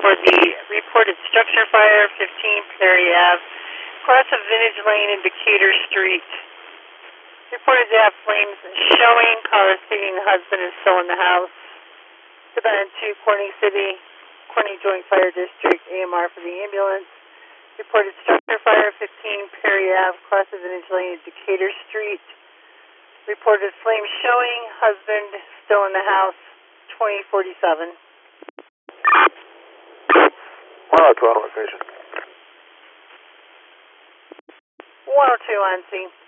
for the reported structure fire, 15 Perry Ave, cross of Vintage Lane and Decatur Street. Reported to have flames showing, caller stating the husband is still in the house. Dependent 2, Corning City, Corning Joint Fire District, AMR for the ambulance. Reported structure fire, 15 Perry Ave, cross of Vintage Lane and Decatur Street. Reported flames showing, husband still in the house, 2047. 102 on location. 102 on scene.